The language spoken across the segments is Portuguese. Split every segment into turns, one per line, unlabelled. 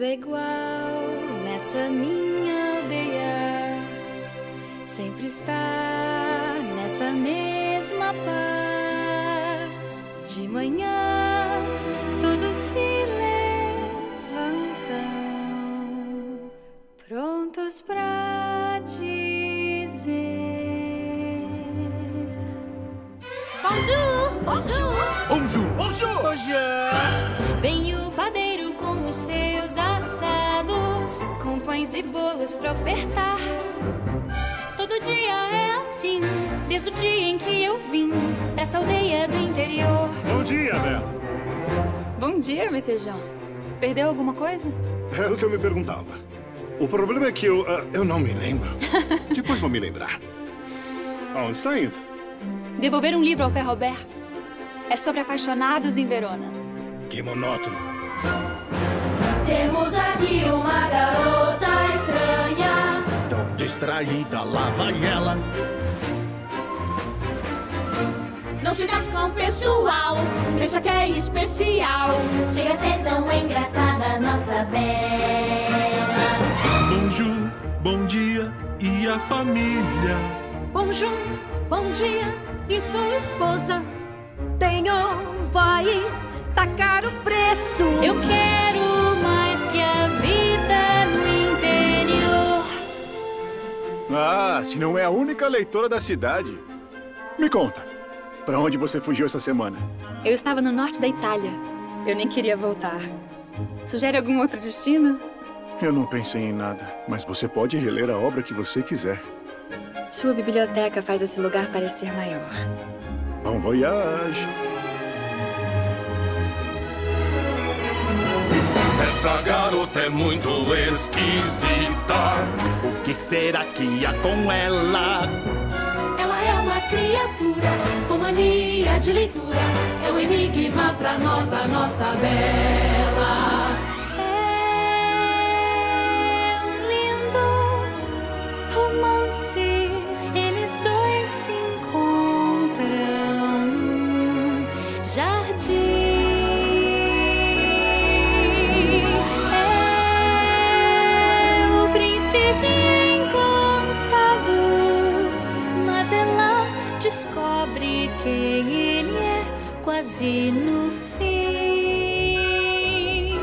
Tudo é igual nessa minha aldeia, sempre está nessa mesma paz. De manhã todos se levantam, prontos pra dizer: Bonjour, bonjour,
Bonjour, bonjour,
Bonjour!
Vem o padeiro com os seus assados, com pães e bolos pra ofertar. Todo dia é assim, desde o dia em que eu vim pra essa aldeia do interior.
Bom dia, Bela.
Bom dia, Messejão. Perdeu alguma coisa?
Era o que eu me perguntava. O problema é que eu não me lembro. Depois vou me lembrar. Aonde está indo?
Devolver um livro ao Pé Robert. É sobre apaixonados em Verona.
Que monótono.
Temos aqui uma garota estranha,
Tão distraída, lá vai ela.
não se dá com o pessoal, pensa que é especial. Chega a ser tão engraçada, nossa Bela.
Bonjour, bom dia e a família.
Bonjour, bom dia e sua esposa. Tenho, vai tacar o preço.
Eu quero mais que a vida no interior.
Ah, se não é a única leitora da cidade. Me conta, pra onde você fugiu essa semana?
Eu estava no norte da Itália. Eu nem queria voltar. Sugere algum outro destino?
Eu não pensei em nada, mas você pode reler a obra que você quiser.
Sua biblioteca faz esse lugar parecer maior.
Bom voyage.
Essa garota é muito esquisita. O que será que há com ela?
Ela é uma criatura com mania de leitura, é um enigma pra nós, a nossa Bela.
É um lindo romance, eles dois se encontram num jardim. É o príncipe encantado, mas ela descobre quem ele é quase no fim.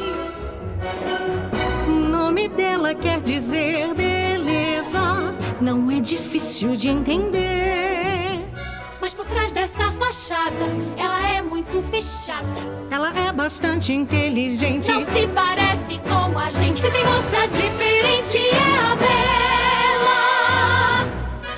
O nome dela quer dizer beleza. Não é difícil de entender.
Mas por trás dessa fachada, ela é muito fechada.
Ela é bastante inteligente.
Não se parece com a gente. Se tem moça diferente, é a Bela.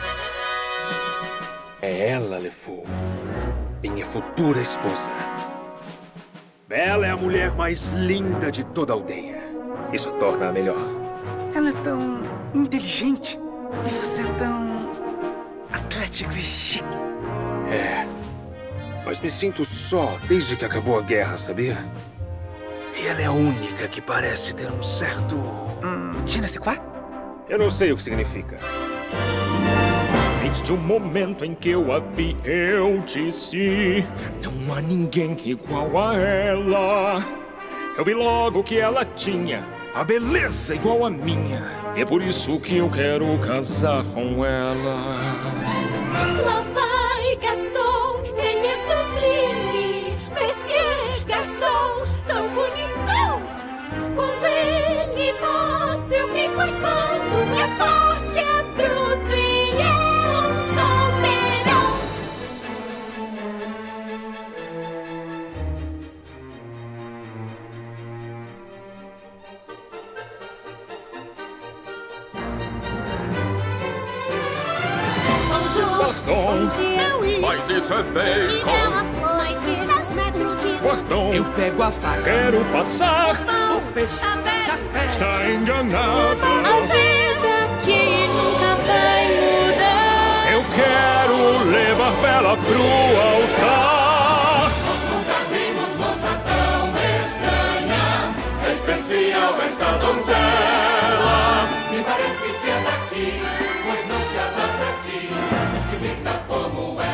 É ela, LeFou. Minha futura esposa. Bela é a mulher mais linda de toda a aldeia. Isso a torna a melhor.
Ela é tão inteligente e você é tão atlético e chique.
É. Mas me sinto só desde que acabou a guerra, sabia? E ela é a única que parece ter um certo...
Je ne sais quoi?
Eu não sei o que significa. Desde o momento em que eu a vi, eu disse: não há ninguém igual a ela. Eu vi logo que ela tinha a beleza igual a minha. E é por isso que eu quero casar com ela.
Lá vai Gaston, ele é sublime. Monsieur Gaston, tão bonitão. Quando ele passa, eu fico infando. É forte, é bruto e é um solteirão. Bonjour,
Pardon,
Dia
mas isso é bacon.
elas flores, 10 metros e
Pardon,
Eu pego a faca.
quero passar.
O peixe já fez.
Está enganada.
a vida que nunca vai mudar.
Eu quero levar Bela pro altar.
nós nunca vimos moça tão estranha. É especial essa donzela. Me parece que é daqui, pois não se adapta aqui. Esquisita como é.